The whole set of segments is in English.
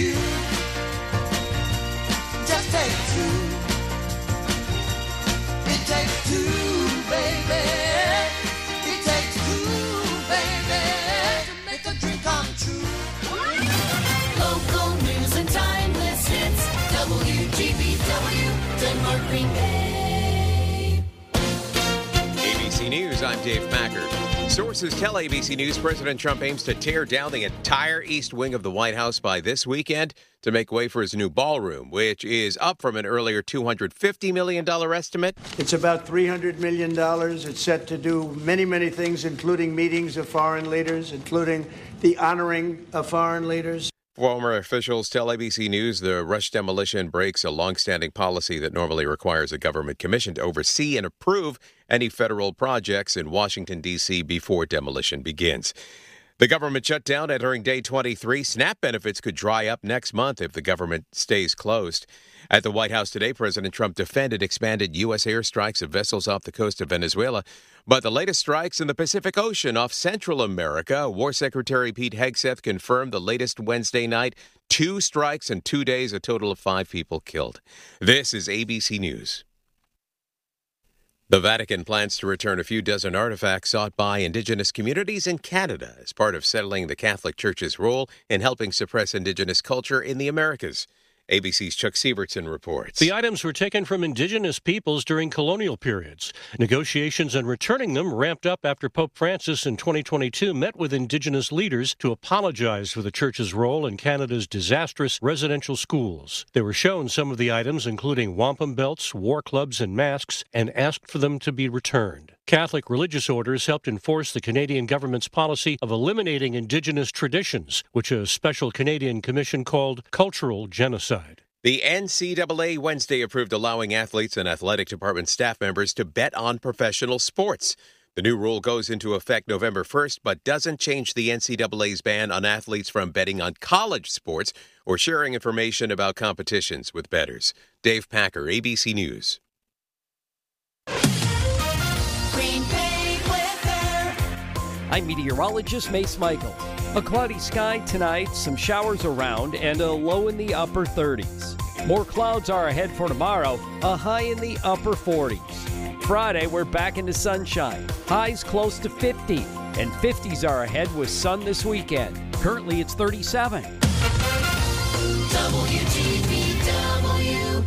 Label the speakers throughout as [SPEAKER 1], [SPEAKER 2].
[SPEAKER 1] you. Just take two. It takes two, baby. It takes two, baby, to make a dream come true.
[SPEAKER 2] Local news and timeless hits. WGBW, Denmark, Green Bay.
[SPEAKER 3] ABC News, I'm Dave Packard. Sources tell ABC News President Trump aims to tear down the entire east wing of the White House by this weekend to make way for his new ballroom, which is up from an earlier $250 million estimate.
[SPEAKER 4] It's about $300 million. It's set to do many, many things, including meetings of foreign leaders, including the honoring of foreign leaders.
[SPEAKER 3] Former officials tell ABC News the rush demolition breaks a longstanding policy that normally requires a government commission to oversee and approve any federal projects in Washington, D.C. before demolition begins. The government shutdown entering day 23. SNAP benefits could dry up next month if the government stays closed. At the White House today, President Trump defended expanded U.S. airstrikes of vessels off the coast of Venezuela. But the latest strikes in the Pacific Ocean off Central America, War Secretary Pete Hegseth confirmed the latest Wednesday night. 2 strikes in 2 days, a total of 5 people killed. This is ABC News. The Vatican plans to return a few dozen artifacts sought by Indigenous communities in Canada as part of settling the Catholic Church's role in helping suppress Indigenous culture in the Americas. ABC's Chuck Sievertson reports.
[SPEAKER 5] The items were taken from Indigenous peoples during colonial periods. Negotiations on returning them ramped up after Pope Francis in 2022 met with Indigenous leaders to apologize for the Church's role in Canada's disastrous residential schools. They were shown some of the items, including wampum belts, war clubs, and masks, and asked for them to be returned. Catholic religious orders helped enforce the Canadian government's policy of eliminating Indigenous traditions, which a special Canadian commission called cultural genocide.
[SPEAKER 3] The NCAA Wednesday approved allowing athletes and athletic department staff members to bet on professional sports. The new rule goes into effect November 1st, but doesn't change the NCAA's ban on athletes from betting on college sports or sharing information about competitions with bettors. Dave Packer, ABC News.
[SPEAKER 2] Green Bay weather.
[SPEAKER 6] I'm meteorologist Mace Michael. A cloudy sky tonight, some showers around, and a low in the upper 30s. More clouds are ahead for tomorrow, a high in the upper 40s. Friday, we're back into sunshine. Highs close to 50, and 50s are ahead with sun this weekend. Currently, it's 37.
[SPEAKER 2] WGBW.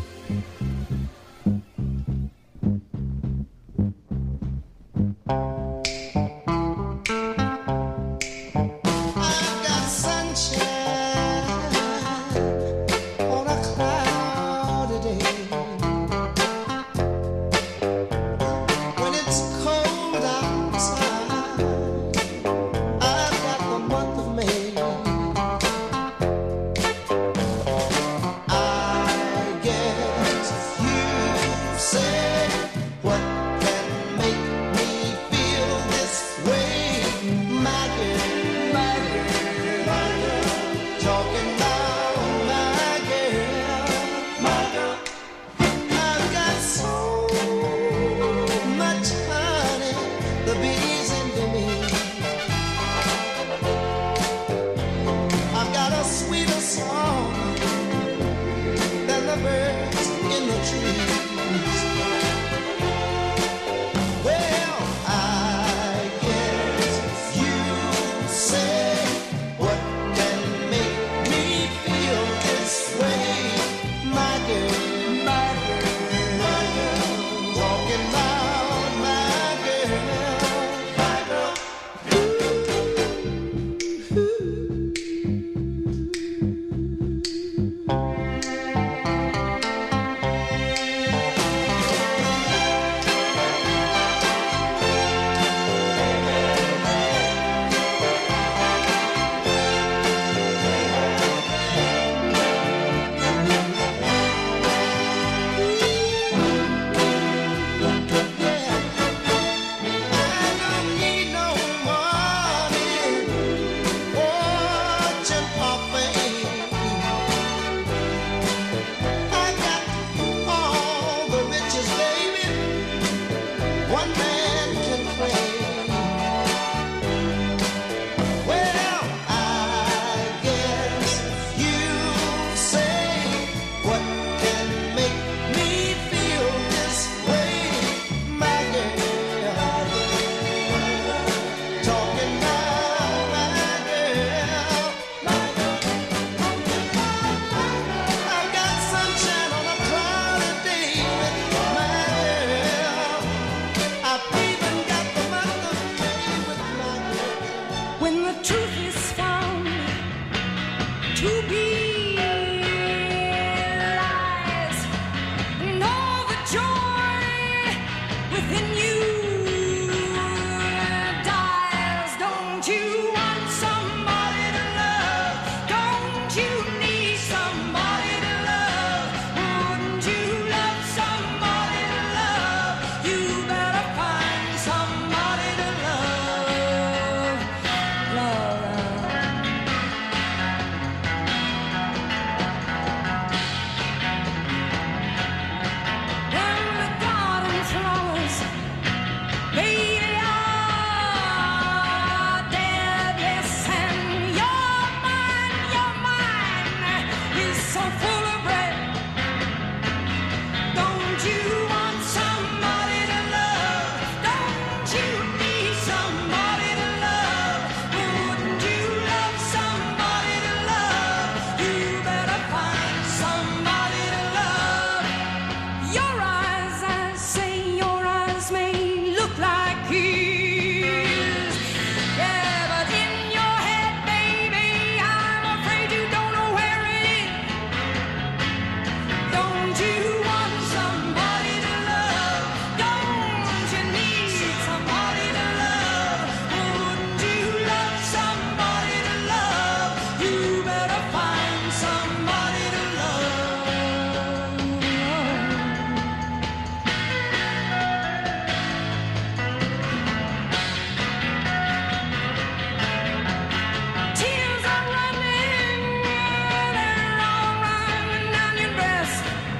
[SPEAKER 1] so full of bread. Don't you want somebody to love? Don't you need somebody to love? Wouldn't you love somebody to love? You better find somebody to love. Your eyes, I say, your eyes may look like his. Yeah, but in your head, baby, I'm afraid you don't know where it is. Don't you want somebody to love? Don't you need somebody to love? Wouldn't you love somebody to love? You better find somebody to love. Tears are running, they're all running down your breast.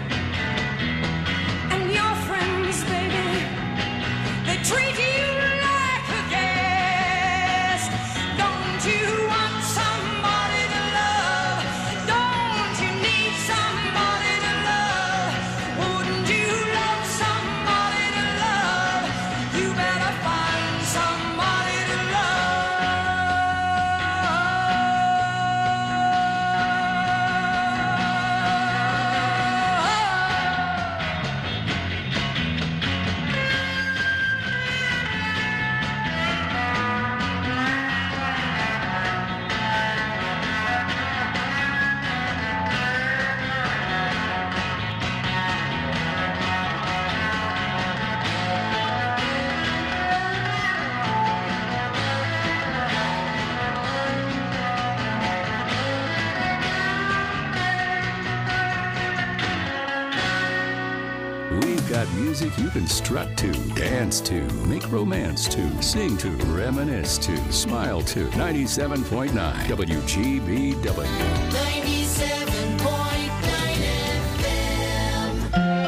[SPEAKER 1] And your friends, baby, they treat you like a guest. Don't you want somebody to love? Don't you need somebody to love? Wouldn't you love somebody to love? You better find somebody to love.
[SPEAKER 7] We've got music you can strut to, dance to, make romance to, sing to, reminisce to, smile to. 97.9 WGBW.
[SPEAKER 2] 97.9 FM.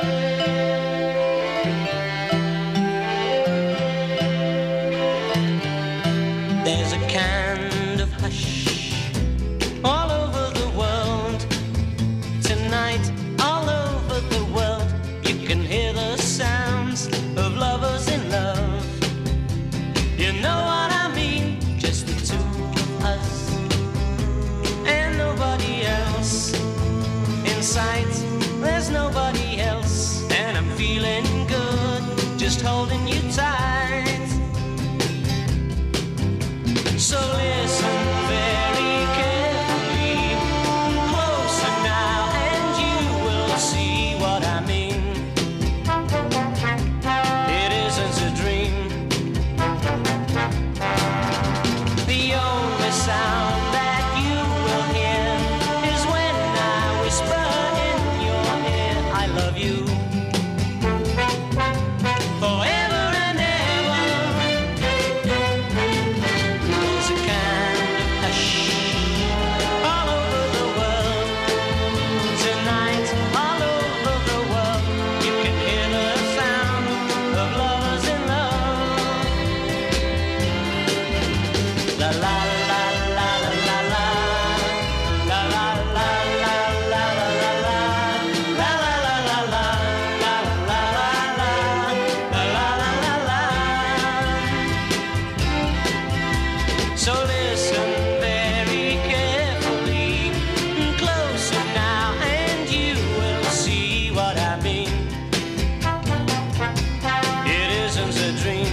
[SPEAKER 1] There's a kind of hush all over the world. Tonight, all over the world, you can hear the sounds of lovers in love. You know what I mean? Just the two of us and nobody else. In sight, there's nobody else. And I'm feeling good, just holding you tight. So listen very carefully, closer now, and you will see what I mean. It isn't a dream. The only sound that you will hear is when I whisper in your ear, I love you. Forever and ever. There's a kind of hush all over the world. Tonight, all over the world, you can hear the sound of lovers in love. La la la la la la la. La la la la la la la la. La la la la la. La la la la. La la la la. So listen very carefully, closer now, and you will see what I mean. It isn't a dream.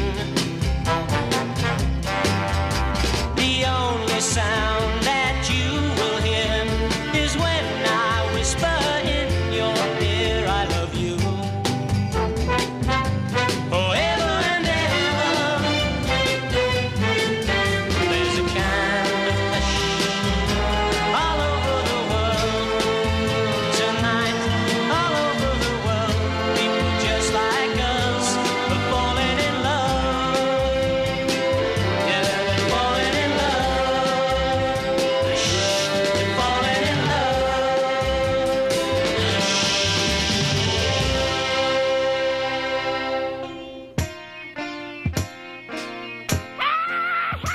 [SPEAKER 1] The only sound that you will hear is when I whisper in your ear, I love you. Forever and ever. There's a kind of hush all over the world. Tonight, all over the world, people just like us are falling in love. Yeah, they're falling in love. They're falling in love.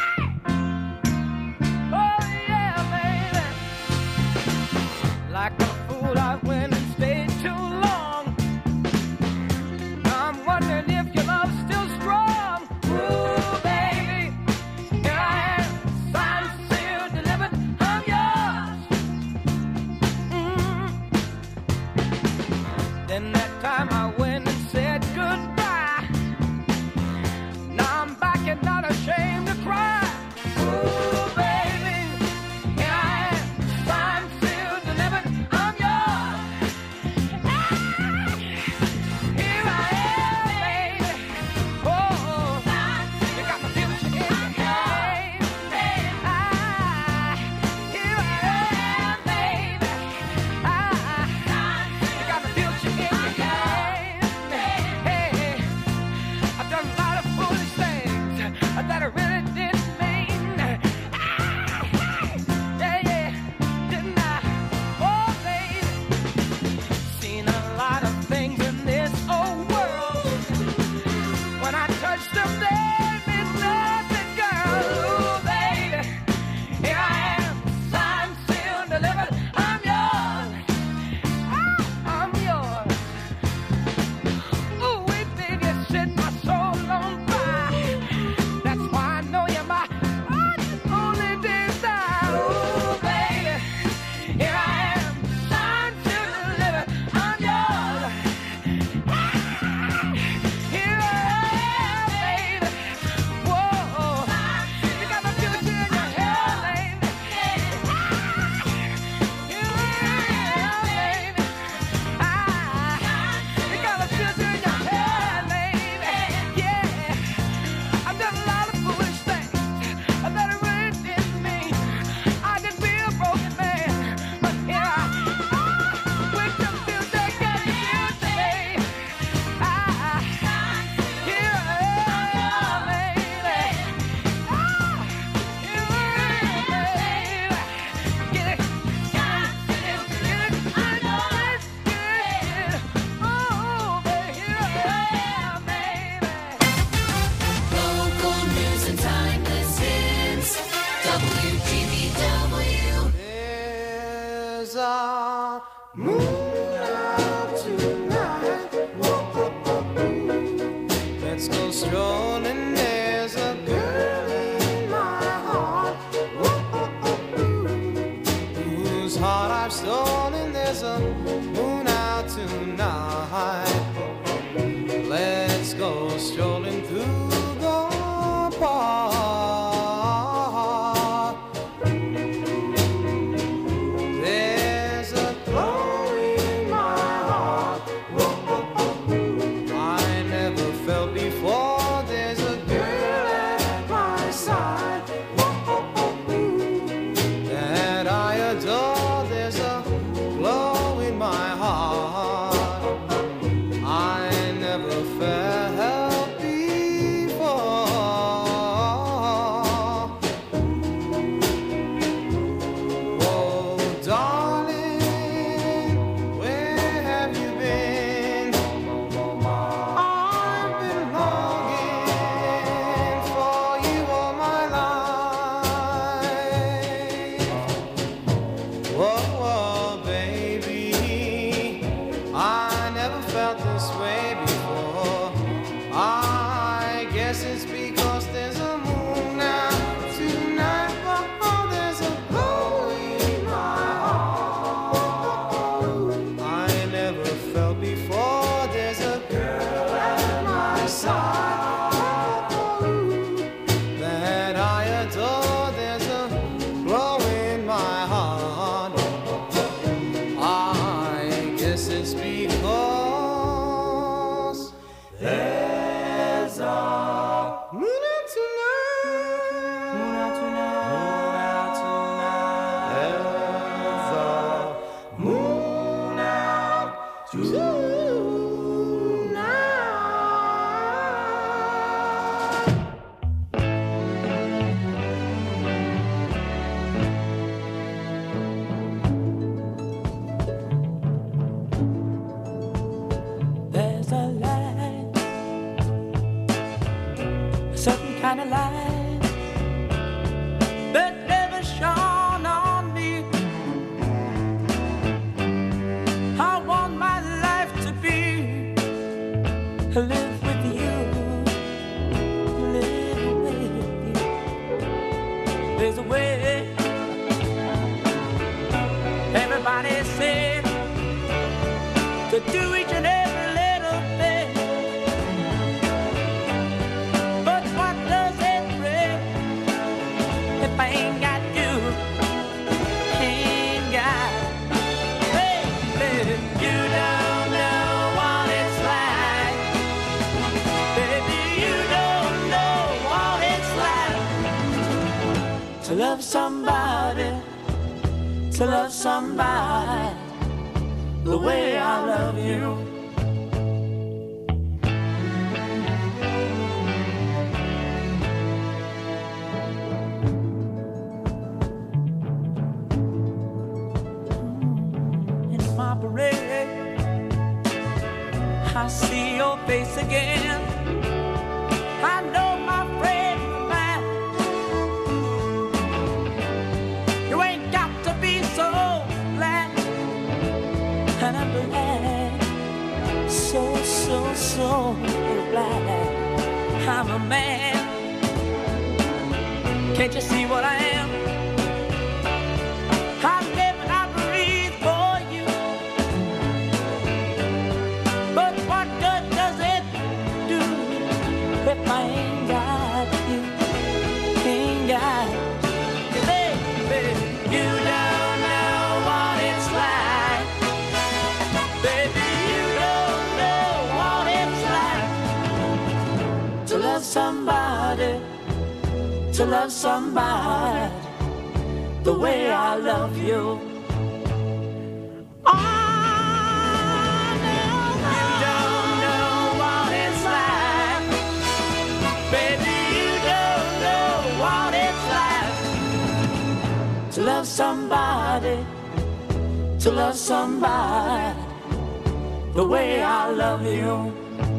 [SPEAKER 1] Oh yeah, baby. Like a
[SPEAKER 8] Ooh, I went and stayed too long. I'm wondering if your love's still strong. Ooh, baby, here I am, signed, sealed, delivered, I'm yours. Then that time I went and said goodbye. Now I'm back and not ashamed to cry. Ooh, baby, here I am, signed, sealed, delivered, I'm yours. Here I am, baby. Oh, you got my future in your hand. Here I am, baby. You got my future in your hand. Hey, I've done a lot of foolish things that I really didn't mean. Yeah, didn't I? Oh, baby, seen a lot of things in this old world. When I touched them, there meant nothing, girl. Ooh, baby, here I am, signed, sealed, delivered, I'm yours. I'm yours. Ooh, wait, baby, you set my soul on fire. That's why I know you're my only desire. Ooh, baby, here I am, signed, sealed, delivered, I'm yours. Here I am, baby. Whoa, you got my future in your hand, baby. Here I am, baby. You got my future in your hand, baby. Yeah, I've done a lot of foolish things that I really didn't mean. I could be a broken man, but here I am with the future, got the future, baby. Here I am, baby. Here I am, baby. Get it, I know it's good. Oh, baby, here I am, baby.
[SPEAKER 2] Local news and timeless hits. WGBW.
[SPEAKER 8] There's a moon out tonight. Let's go strolling. There's a girl in my heart. Whose heart I've stolen. There's a moon out tonight. Let's go strolling through the park. There's a glow in my heart I never felt before. There's a girl at my side that I adore. There's a glow in my heart I never felt before. Oh, darling, where have you been? I've been longing for you all my life. Whoa, whoa, baby, I never felt this way before. I guess it's because there's a moon out tonight. Oh, there's a glow in my heart I never felt before. There's a girl at my side that I adore. There's a glow in my heart. I guess it's because there's a moon out tonight. Moon out tonight. Moon out tonight. There's a moon out tonight.
[SPEAKER 1] There's a light, a certain kind of light that never shone on me.
[SPEAKER 8] live with you, live with you. There's a way. Everybody said to do each and every little thing, but what does it bring if I ain't got you? Ain't got, baby, you don't know what it's like. Baby, you don't know what it's like to love somebody, to love somebody the way I love you. In my parade, I see your face again. I know my friend of mine. You ain't got to be so glad, and I'm glad, so glad I'm a man. Can't you see what I am? I live and I breathe for you. But what good does it do if I ain't got you? Ain't got you, baby. You don't know what it's like. Baby, you don't know what it's like to love somebody, to love somebody the way I love you. Oh, no, you don't know what it's like. Baby, you don't know what it's like to love somebody, to love somebody the way I love you.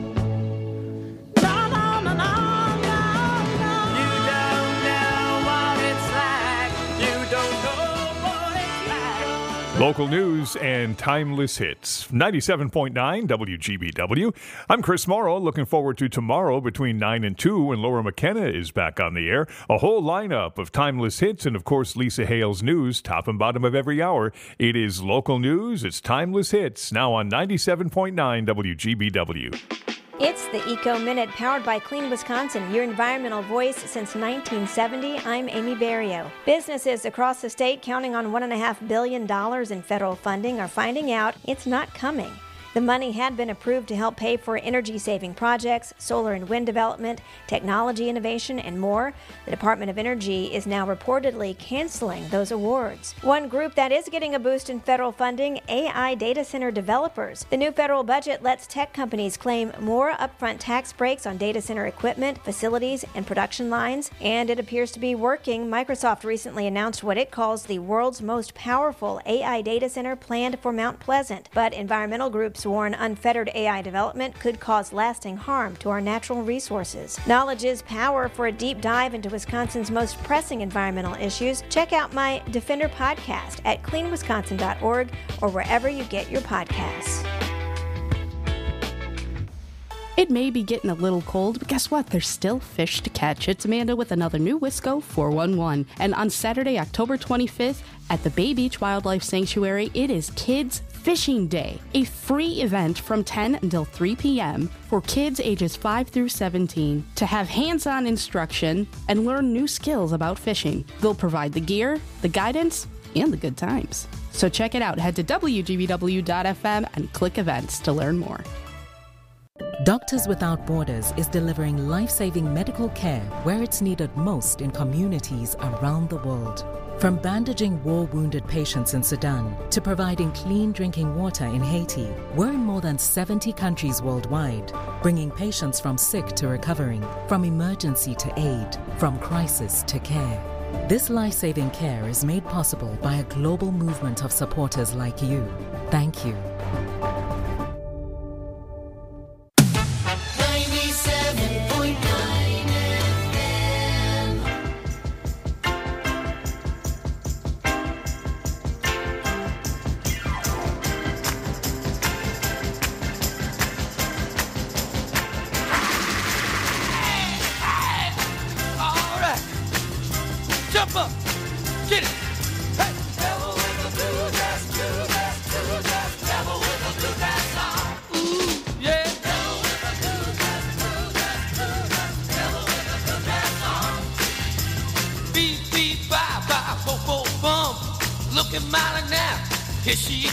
[SPEAKER 9] Local news and timeless hits. 97.9 WGBW. I'm Chris Morrow. Looking forward to tomorrow between 9 and 2 when Laura McKenna is back on the air. A whole lineup of timeless hits and, of course, Lisa Hale's news, top and bottom of every hour. It is local news. It's timeless hits now on 97.9 WGBW.
[SPEAKER 10] It's the Eco Minute, powered by Clean Wisconsin, your environmental voice since 1970. I'm Amy Barrio. Businesses across the state counting on $1.5 billion in federal funding are finding out it's not coming. The money had been approved to help pay for energy-saving projects, solar and wind development, technology innovation, and more. The Department of Energy is now reportedly canceling those awards. One group that is getting a boost in federal funding, AI data center developers. The new federal budget lets tech companies claim more upfront tax breaks on data center equipment, facilities, and production lines, and it appears to be working. Microsoft recently announced what it calls the world's most powerful AI data center planned for Mount Pleasant, but environmental groups warn unfettered AI development could cause lasting harm to our natural resources. Knowledge is power. For a deep dive into Wisconsin's most pressing environmental issues, check out my Defender podcast at cleanwisconsin.org or wherever you get your podcasts.
[SPEAKER 11] It may be getting a little cold, but guess what? There's still fish to catch. It's Amanda with another new Wisco 411. And on Saturday, October 25th, at the Bay Beach Wildlife Sanctuary, it is Kids Fishing Day, a free event from 10 until 3 p.m. for kids ages 5 through 17 to have hands-on instruction and learn new skills about fishing. They'll provide the gear, the guidance, and the good times. So check it out. Head to WGBW.FM and click events to learn more.
[SPEAKER 12] Doctors Without Borders is delivering life-saving medical care where it's needed most in communities around the world. From bandaging war-wounded patients in Sudan to providing clean drinking water in Haiti, we're in more than 70 countries worldwide, bringing patients from sick to recovering, from emergency to aid, from crisis to care. This life-saving care is made possible by a global movement of supporters like you. Thank you.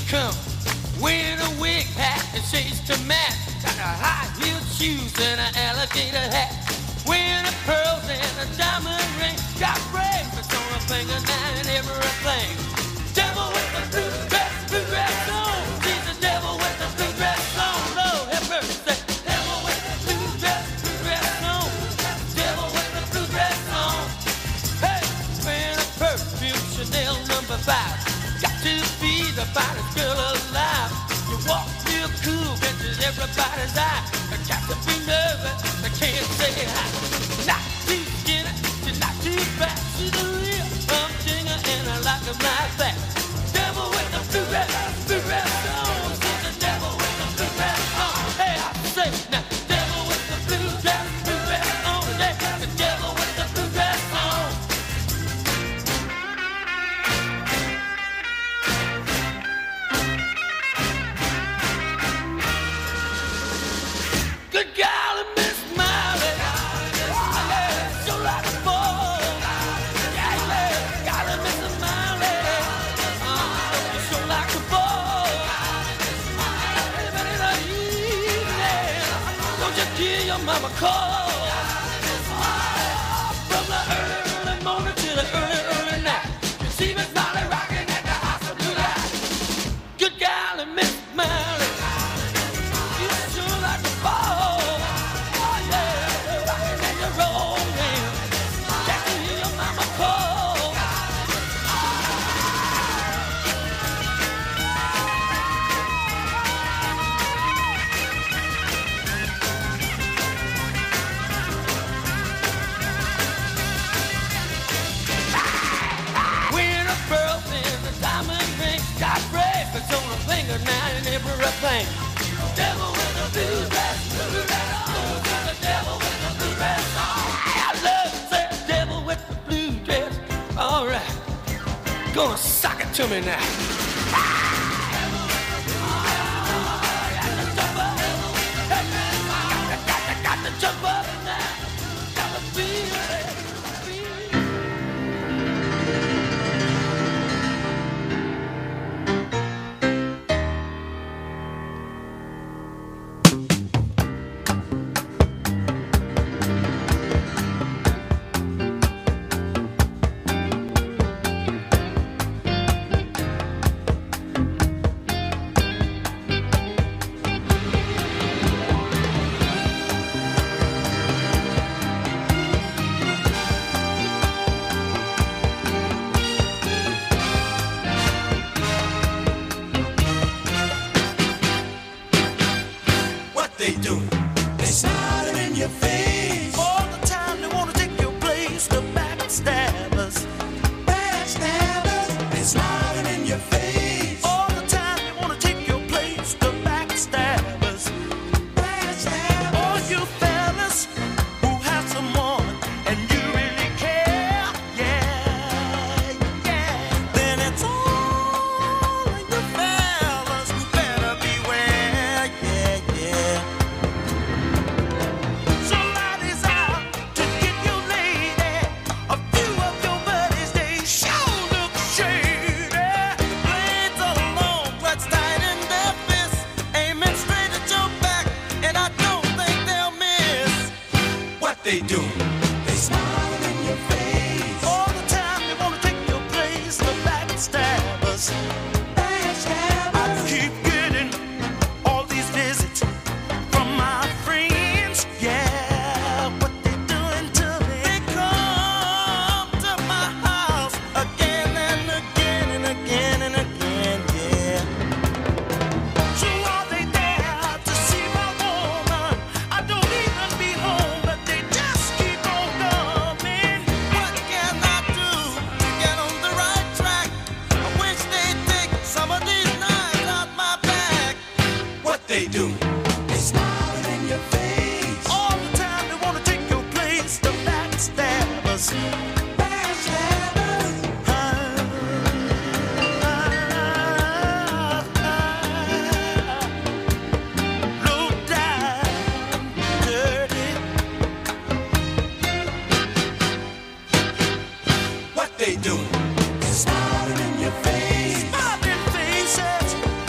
[SPEAKER 8] come wearing a wig hat and shades to match. Got a high-heeled shoes and an alligator hat. Wearing a pearls and a diamond ring. Got bracelets on her finger now and everything. Devil with the blue dress on. She's the devil with the blue dress on. Lord have mercy. Devil with the blue dress on. Devil with the blue dress on. Hey, wearing a perfume Chanel number 5. Got to be the finest girl alive. You walk real cool, catches everybody's eye. I got to be nervous, I can't say hi. Not too skinny, she's not too fat. She's a real humdinger and I like her like that. Devil with the blue dress on. She's the devil with the blue dress on. Hey, I say now, devil with the blue dress on. Yeah, the devil with the blue dress on. Good golly, Miss Miley. Oh, yeah, sure like a ball. Yeah, yeah, golly, Miss Miley. You sure like a ball. Anybody in the evening, don't you hear your mama call? From the early morning to the early night, you see Miss Miley rocking at the house of July. Good golly, Miss Miley. You sure like a ball. Oh yeah, you're rocking and you're rolling. Can't you hear your mama call? Wearing a pearl and a diamond ring. Got bracelets on her finger now and everything. Devil with a blue dress on. The devil with the blue dress on. I love that devil with the blue dress. All right, gonna sock it to me now. Got to jump up now. Got to feel it.
[SPEAKER 2] They do. They smiling in your face. All the time they wanna take your place. The backstabbers. Backstabbers. They smiling in your face. All the time they wanna take your place. The backstabbers. Backstabbers. All you fellas who have someone and you really care. Yeah, yeah. Then it's all of you fellas who better beware. Yeah, yeah. So ladies out to get your lady. A few of your buddies, they sure look shady. The blades are long, clutched tight in their fists, aiming straight at your back, and I don't think they'll miss. What they do? They smile in your face. All the time they wanna take your place. The backstabbers. I keep getting all these visits from my friends, yeah, what they doing to me? They come to my house again and again and again and again, yeah. So are they there to see my woman? I don't even be home, but they just keep on coming. What can I do to get on the right track? I wish they'd take some of these knives out my back. What they do? They smile in your face. All the time they wanna take your place. The backstabbers. Backstabbers. Low down, dirty. What they do? They smiling in your face. Smiling faces.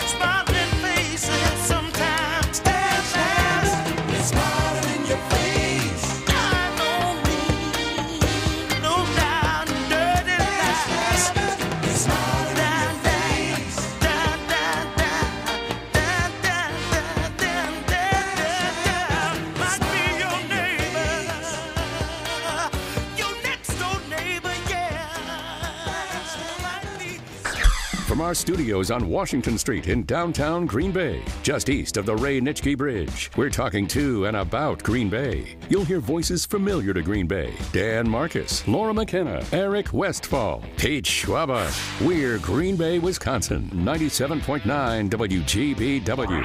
[SPEAKER 7] our studios on Washington Street in downtown Green Bay, just east of the Ray Nitschke Bridge. We're talking to and about Green Bay. You'll hear voices familiar to Green Bay. Dan Marcus, Laura McKenna, Eric Westfall, Pete Schwaba. We're Green Bay, Wisconsin, 97.9 WGBW.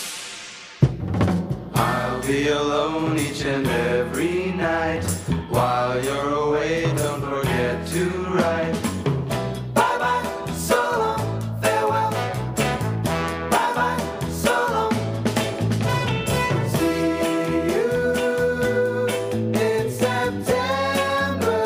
[SPEAKER 13] I'll be alone each and every night. While you're away, don't forget to write. Bye-bye, so long, farewell. Bye-bye, so long. See you in September.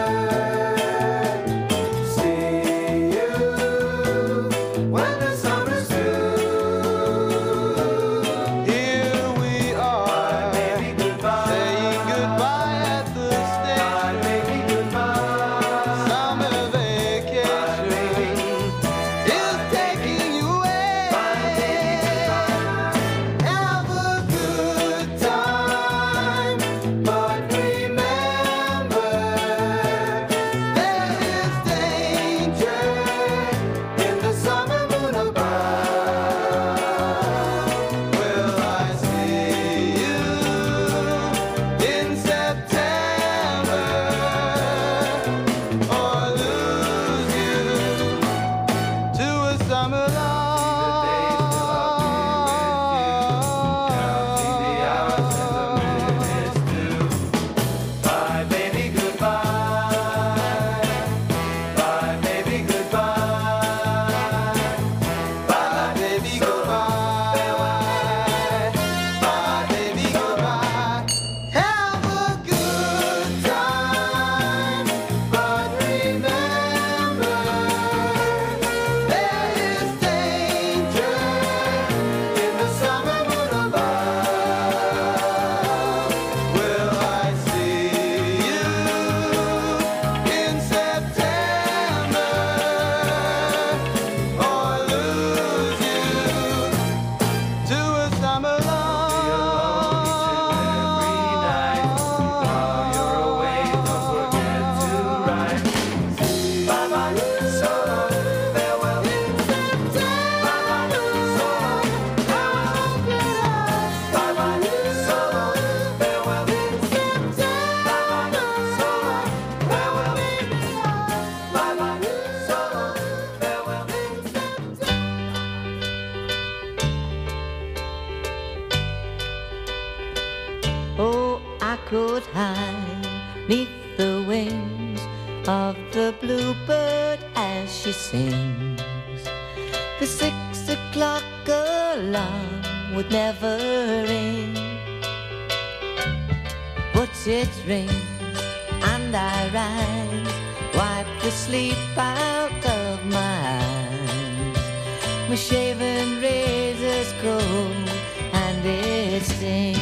[SPEAKER 13] See you when the summer's through. Here we are, saying goodbye at the station. Summer vacation is taking you away. Have a good time, but remember there is danger in the summer moon above. Will I see you in September or lose you to a summer love? Counting the hours and the minutes too. Bye, baby, goodbye. Bye, baby, goodbye. Bye, baby, goodbye. Bye, baby, goodbye. Have a good time, but remember there is danger in the summer moon above. Will I see you in September or lose you to a summer love? While you're away, don't forget to write. Bye-bye, so long, farewell. Bye-bye, so long, farewell. Bye-bye, so long, farewell. Bye-bye, so long, farewell. Bye-bye, so long,
[SPEAKER 1] Oh, I could hide neath the wings of the bluebird as she sings. The 6 o'clock alarm would never ring, but it rings and I rise, wipe the sleep out of my eyes. My shaven razor's cold and it stings.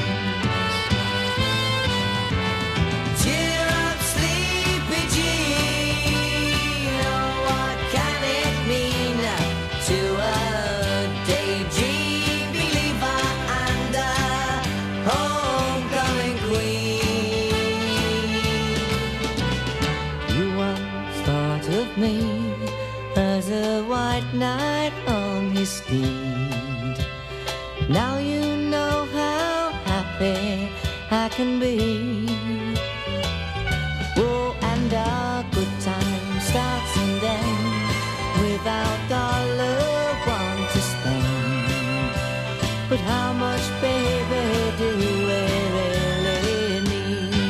[SPEAKER 1] Cheer up, sleepy Jean. Oh, what can it mean to a daydream believer and a homecoming queen? You once thought of me as a white knight on his steed. Now you know how happy I can be. Oh, and our good time starts and ends without dollar one to spend. But how much, baby, do we really need?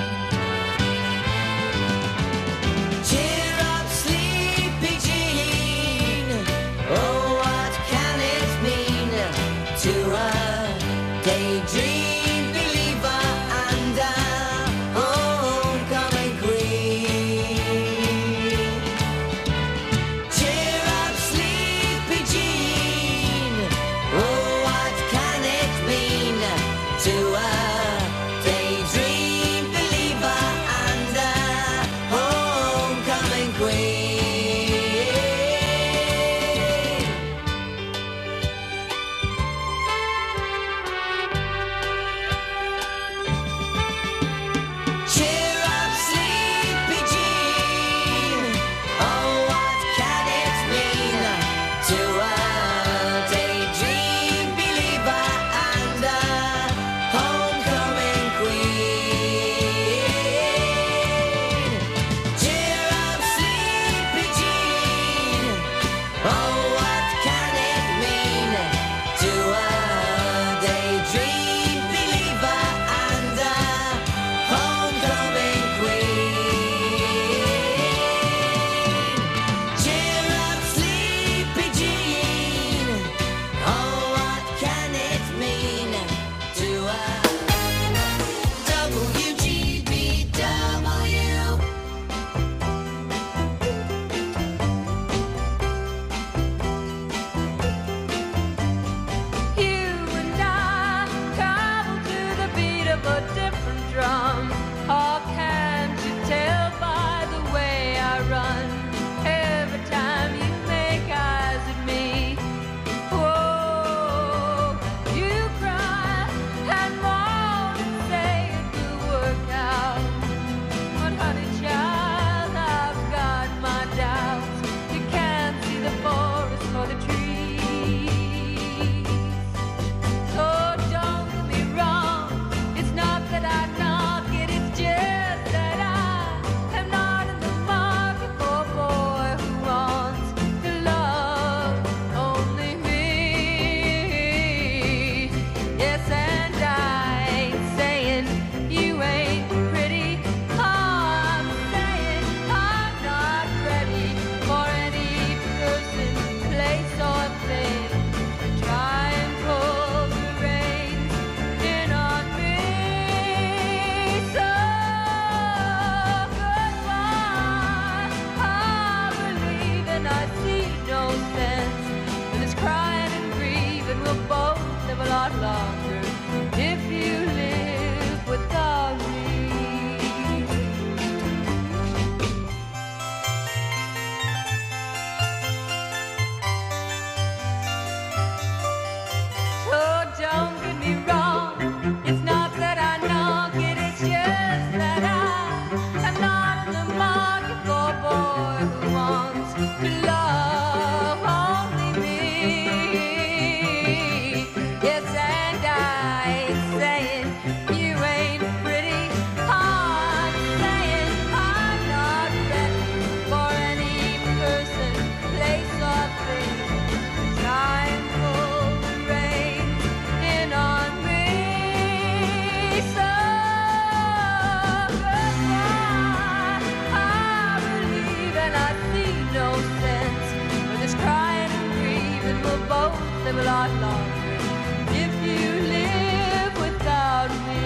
[SPEAKER 1] Cheer up, sleepy Jean. Oh, what can it mean to a daydream believer and a homecoming queen? Cheer up, sleepy Jean. Oh, what can it mean to a daydream believer and a homecoming queen?
[SPEAKER 14] lot longer if you live without me. So don't get me wrong, it's not that I knock it, it's just that I'm not in the market for a boy who wants to love only me. Yes, and I ain't saying you ain't pretty. I'm saying I'm not ready for any person, place or thing. Time pulls the reins in on me. So goodbye, I believe and I see no sense for this crying and grieving. We'll both live a lot longer if you live without me.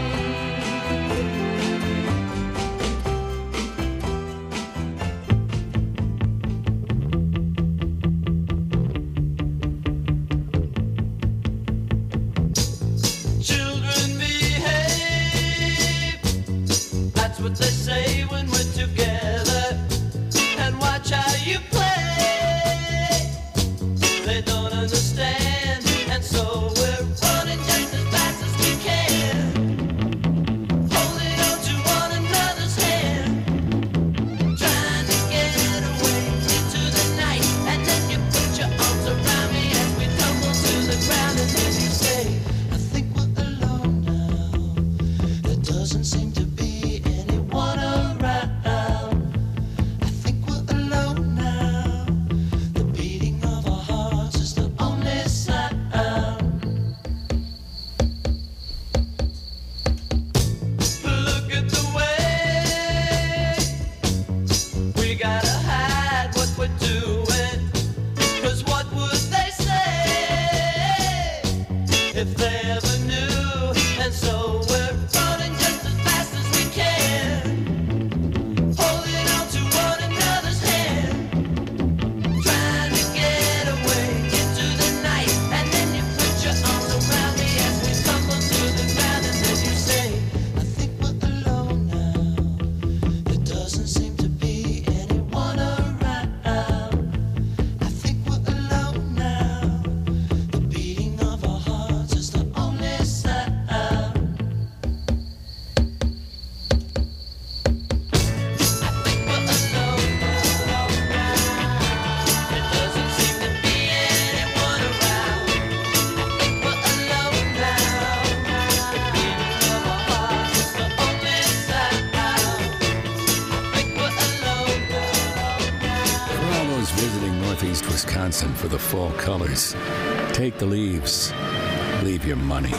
[SPEAKER 2] Children behave, that's what they say when we're together. And watch how you play. They don't understand, and so we're running just as fast as we can, holding on to one another's hand, trying to get away into the night. And then you put your arms around me as we tumble to the ground, and then you say, I think we're alone now. There doesn't seem to be anyone around. I think we're alone now. The beating of our hearts is the only sound. Look at the way we gotta hide what we're doing. 'Cause what would they say if they ever knew? And so we're running just as fast as we can, holding on to one another's hand, trying to get away into the night. And then you put your arms around me as we tumble to the ground, and then you say, I think we're alone now. There doesn't seem to be anyone around. I think we're alone now. The beating of our hearts is the only sound. I think we're alone now. There doesn't seem to be anyone around. I think we're alone now. The beating of our hearts is the only sound. I think we're alone now.
[SPEAKER 7] For all those visiting Northeast Wisconsin for the fall colors, take the leaves. Leave your money.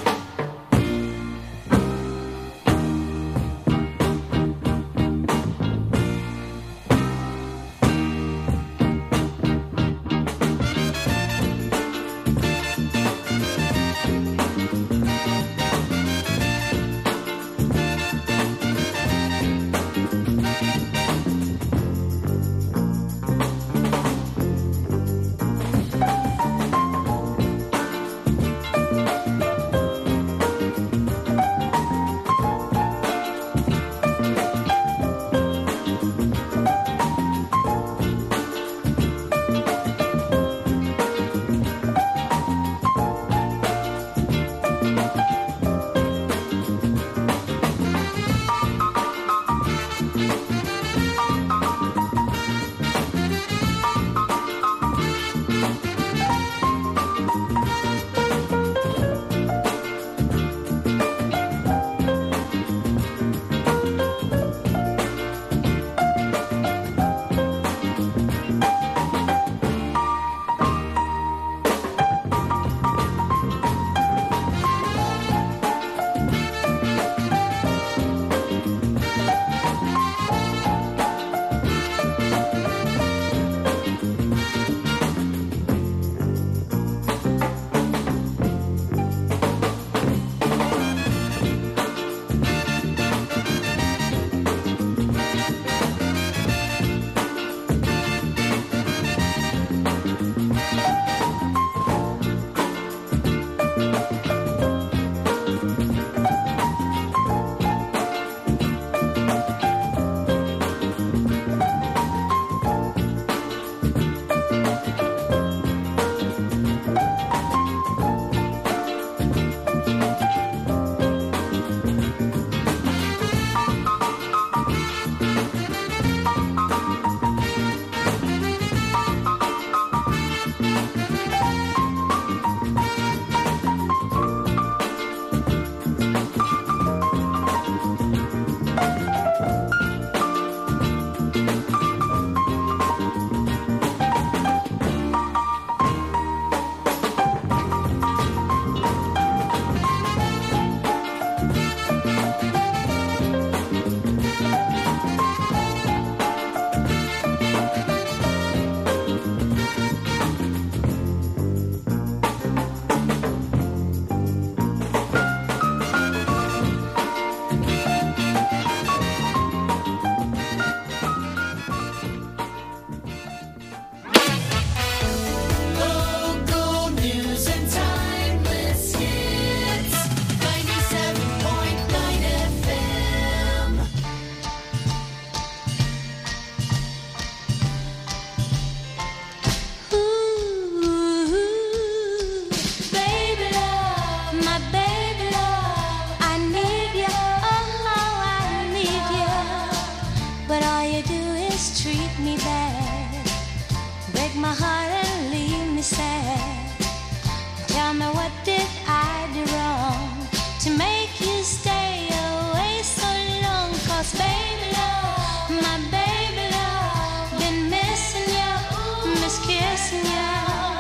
[SPEAKER 14] Now what did I do wrong to make you stay away so long? 'Cause baby love, my baby love, been missing you, miss kissing you.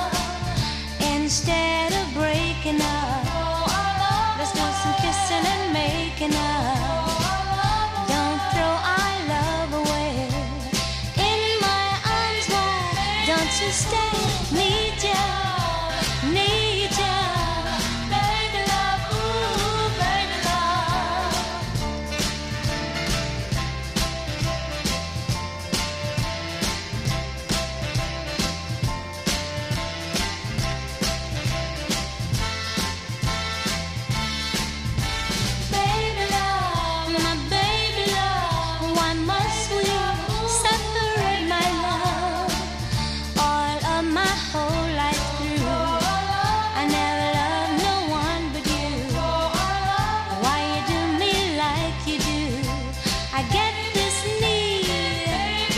[SPEAKER 14] Instead of breaking up, let's do some kissing and making up. Don't throw our love away. In my arms, why don't you stay? Need ya, need ya. Baby love, ooh, baby love. Baby love, my baby love, why must we separate, my love? All of my whole life through, I never loved no one but you. Why you do me like you do? I get this need,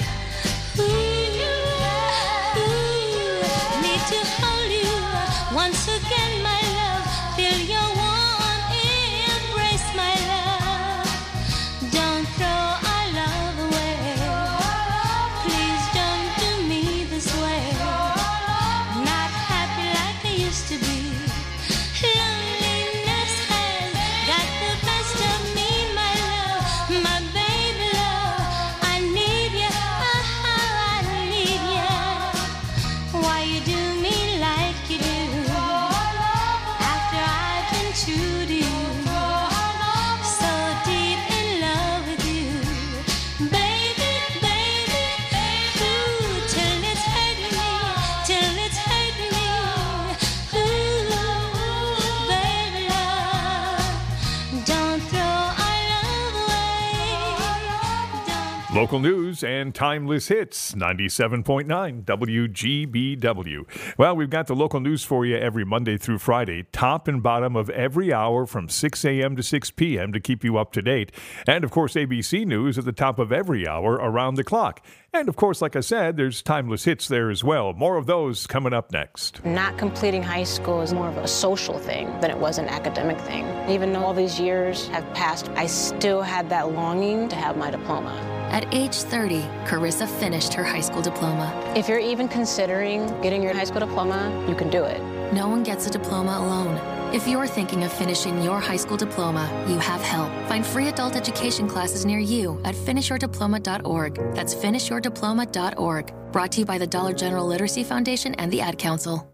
[SPEAKER 14] need to hold you once again, my love. Feel your warm embrace, my love. Don't throw our love away. Please don't do me this way. Not happy like I used to be. Loneliness has got the best of me, my love. My baby love, I need you, I need you. Why you do me like you do? After I've been true to you, so deep in love with you, baby, baby, ooh, till it's hurting me, till it's hurting me, ooh, baby love, don't throw our love away.
[SPEAKER 9] Local news and timeless hits, 97.9 WGBW. Well, we've got the local news for you every Monday through Friday, top and bottom of every hour from 6 a.m. to 6 p.m. to keep you up to date. And, of course, ABC News at the top of every hour around the clock. And, of course, like I said, there's timeless hits there as well. More of those coming up next.
[SPEAKER 15] Not completing high school is more of a social thing than it was an academic thing. Even though all these years have passed, I still had that longing to have my diploma.
[SPEAKER 16] At age 30, Carissa finished her high school diploma.
[SPEAKER 15] If you're even considering getting your high school diploma, you can do it.
[SPEAKER 16] No one gets a diploma alone. If you're thinking of finishing your high school diploma, you have help. Find free adult education classes near you at finishyourdiploma.org. That's finishyourdiploma.org. Brought to you by the Dollar General Literacy Foundation and the Ad Council.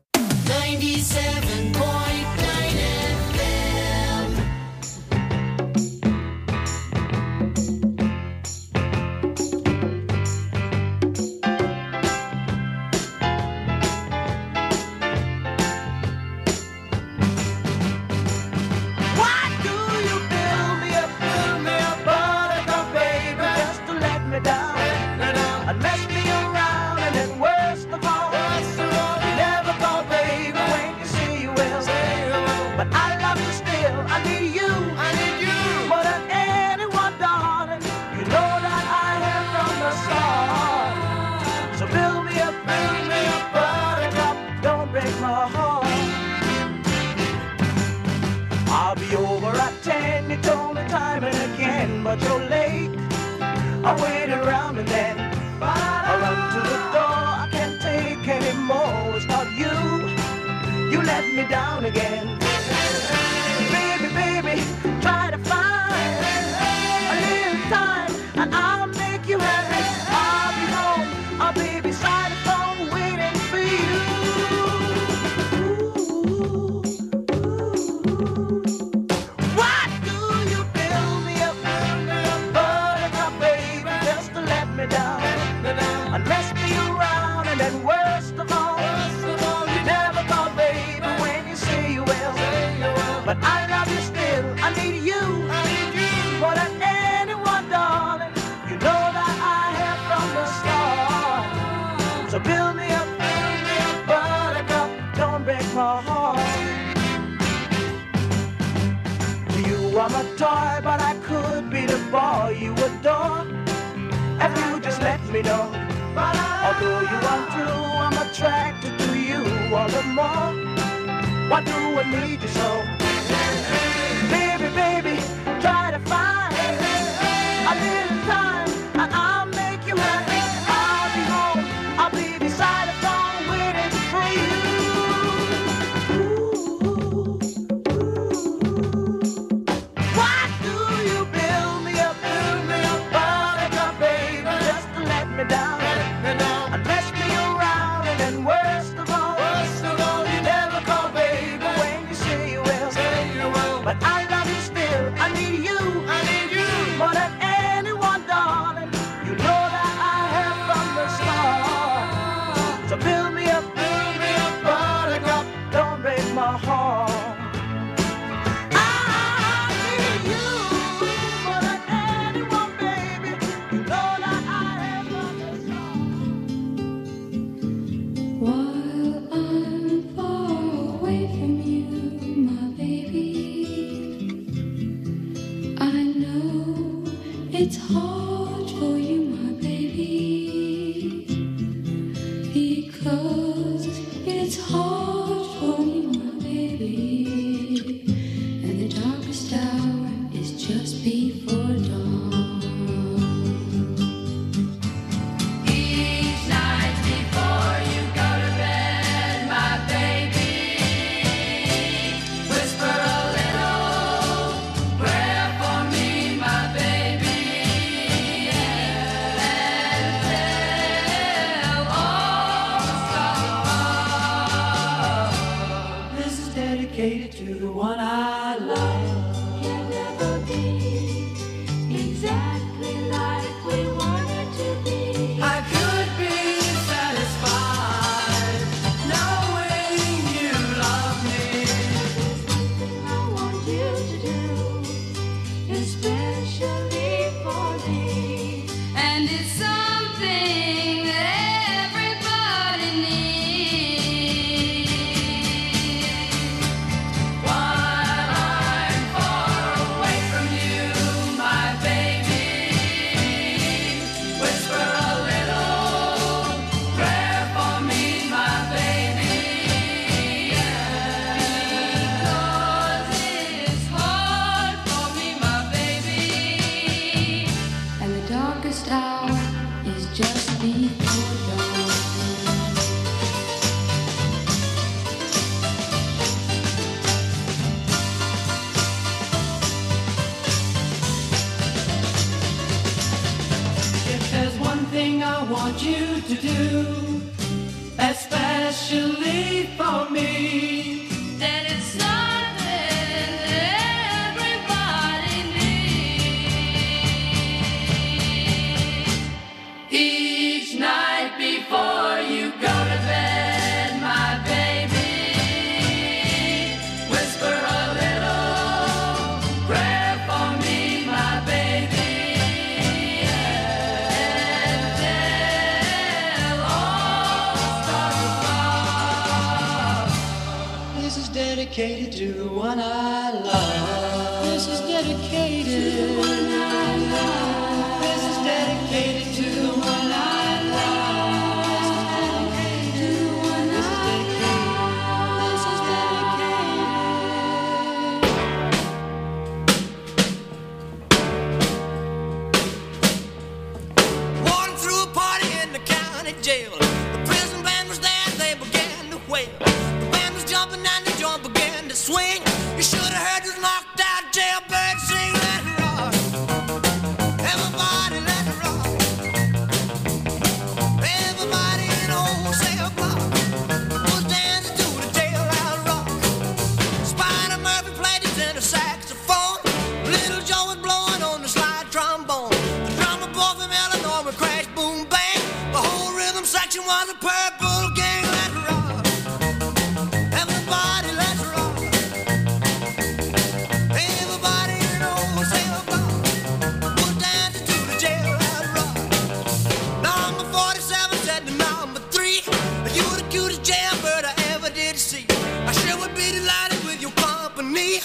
[SPEAKER 2] 97.9 FM. Why do you build me up, buttercup, baby, just to let me down? And mess me around, and then worst of all, you never call, baby, when you say you will. But I love you still, I need you more than anyone, darling. You know that I have from the start. So build me up, buttercup, don't break my heart. I'll be over at 10, you told me time and again, but you're late. I wait around and then I run to the door, I can't take anymore. It's not you, you let me down again. Baby, baby, try to find a little time and I'll make you happy. I'll be home, I'll be beside the phone waiting for you. Why do you build me up, buttercup, baby, just to let me down? And mess me around, and then worst of all, you never call, baby, when you say you will. But I love you still, I need you more than anyone, darling. You know that I have from the start. So build me up, buttercup, don't break my heart. You are my toy, but I could be the boy you adore if you just let me know. Although you are true, I'm attracted to you all the more.
[SPEAKER 8] Why do I need you so? Baby, baby, try to find a little time and I'll make you happy. I'll be home, I'll be beside the phone waiting for you. Why do you build me up, buttercup, baby, just to let me down, and mess me around, and then worst of all, you never call, baby, when you say you will. But I love you still, I need you, more than anyone, darling. You know that I have from the start. So build me up, buttercup, don't break my heart.
[SPEAKER 14] While I'm far away from you, my baby, I know it's hard for you, my baby, because it's hard for me, my baby, and the darkest hour is just before dawn. Each night before you go to bed, my baby, whisper a little prayer for me, my baby, and tell all the stars.
[SPEAKER 8] This is dedicated to the one I love.
[SPEAKER 14] You'll never be exactly like we wanted to be.
[SPEAKER 8] I could be satisfied knowing you love me.
[SPEAKER 14] I want you to do, especially for me. And it's something that everybody needs. While I'm far away from you, my baby, whisper a little prayer for me, my baby, because it's hard for me, my baby, and the darkest hour is just before dawn.
[SPEAKER 8] If there's one thing I want you to do, especially for me,
[SPEAKER 14] Then it's something that everybody needs.
[SPEAKER 8] each night before you go to bed, my baby, whisper a little prayer for me, my baby, and tell all the stars. This is dedicated to the one I love. This is dedicated to the one I love. This is dedicated to the one I love. This is dedicated to the one I love. This is dedicated. Walking through a party in the county jail. The prison band was there, they began to wail. The band was jumping and the joint began to swing. You should have heard this knocked out jailbird sing. Let it rock. Everybody let it rock. Everybody in the whole cell block was dancing to the jailhouse rock. Spider Murphy played his tenor saxophone. Little Joe was blowing on the slide trombone. The drummer boy from Illinois would crash, boom, bang. The whole rhythm section was a purple gang. Let it rock. Everybody let it rock. Everybody in the whole cell block was dancing to the jailhouse rock. Number 47 said to number 3, you the cutest jailbird I ever did see. I sure would be delighted with your company.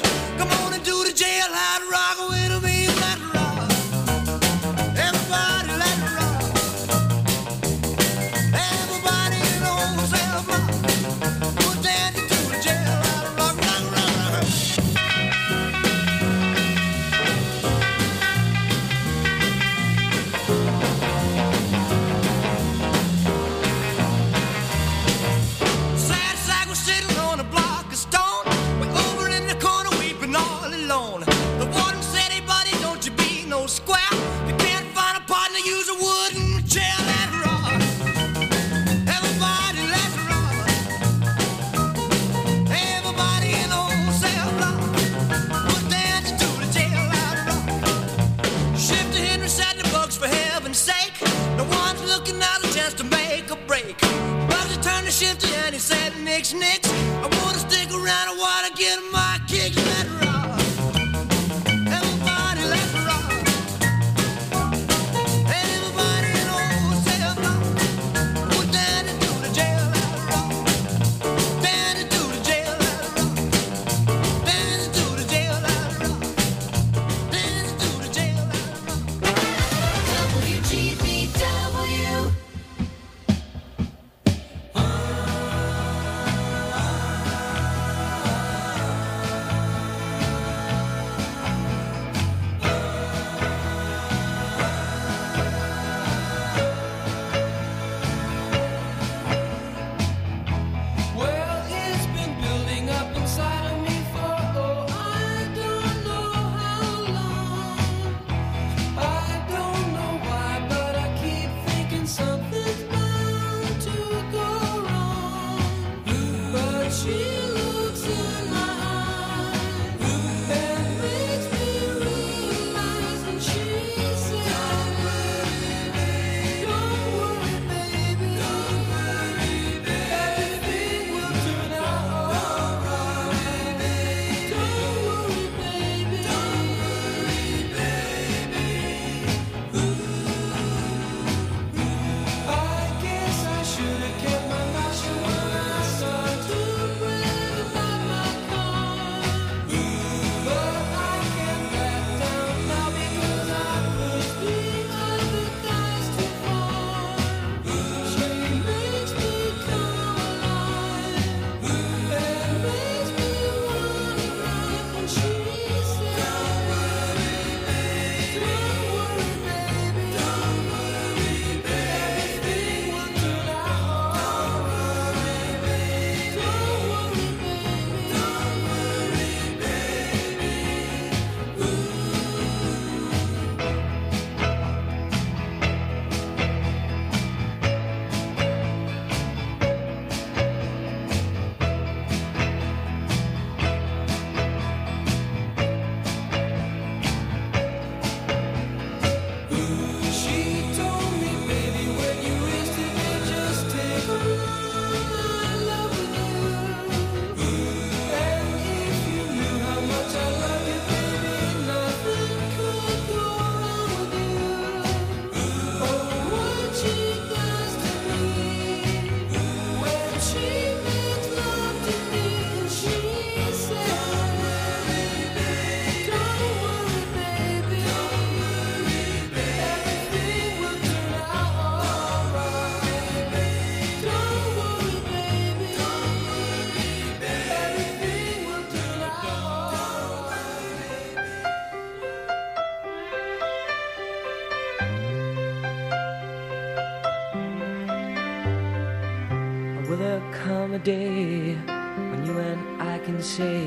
[SPEAKER 17] Will there come a day when you and I can say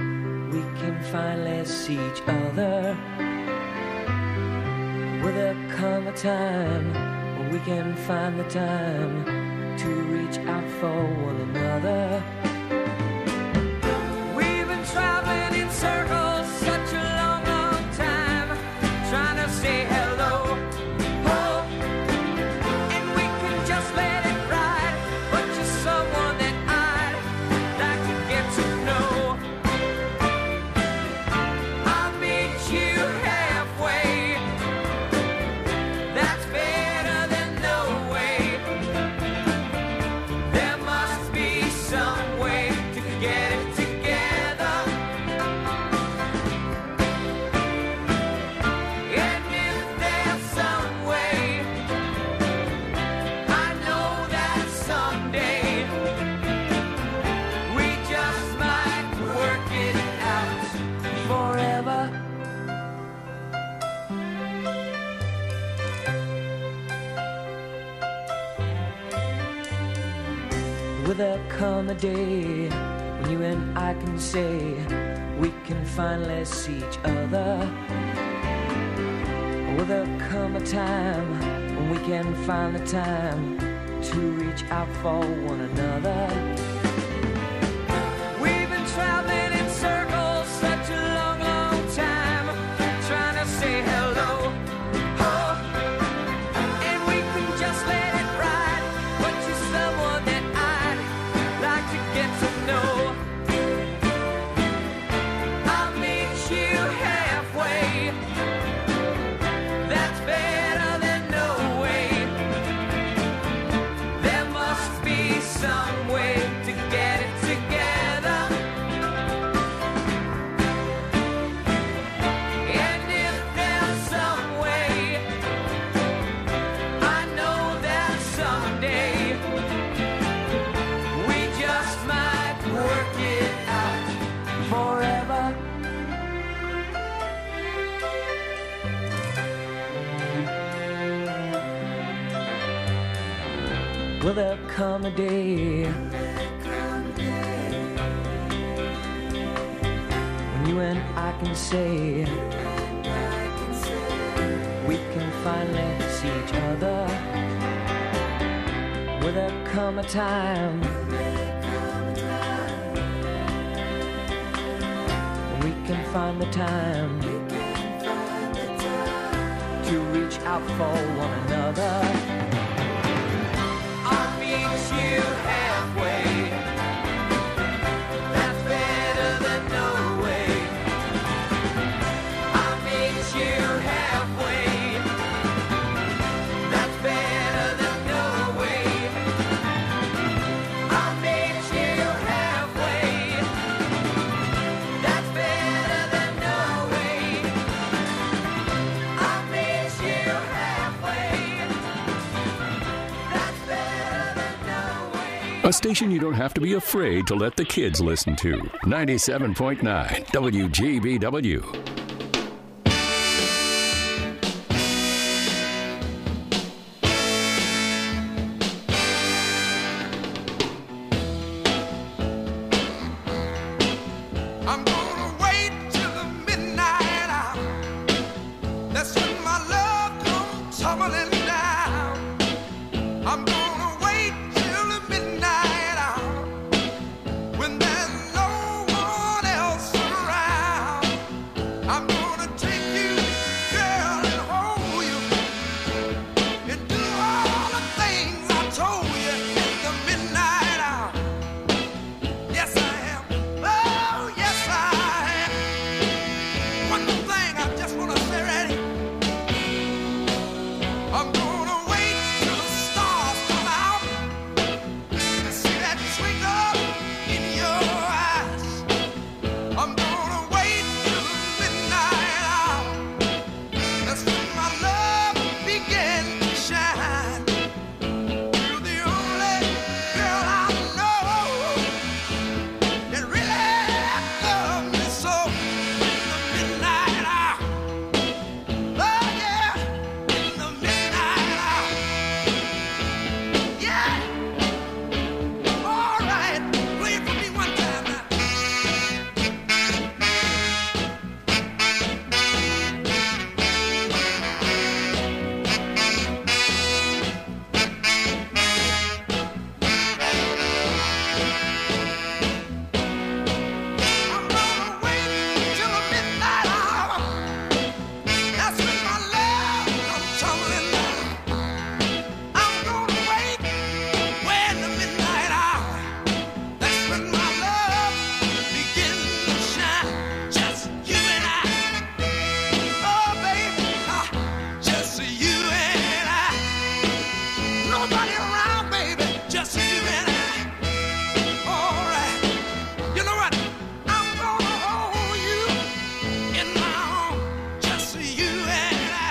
[SPEAKER 17] we can finally see each other? Will there come a time when we can find the time to reach out for one another? We've been traveling in circles such a long, long time, trying to say hello. Oh, and we can just let it ride, but you're someone that I'd like to get to know. I'll meet you halfway. That's better than no way. There must be some way to get it together. And if there's some way, I know that someday we just might work it out forever. Will there come a day when you and I can say we can finally see each other? Will there come a time when we can find the time to reach out for one another? We've been traveling in circles such a long, long time, trying to say hello. Oh, and we can just let it ride, but you're someone that I'd like to get to know.
[SPEAKER 8] Will there come a day when you and I can say we can finally see each other? Will there come a time when we can find the time to reach out for one another? I'll meet you halfway. That's better than no way. I'll meet you halfway. That's better than no way. I'll meet you halfway. That's better than no way. I'll meet you halfway. That's better than no way.
[SPEAKER 7] A station you don't have to be afraid to let the kids listen to. 97.9 WGBW.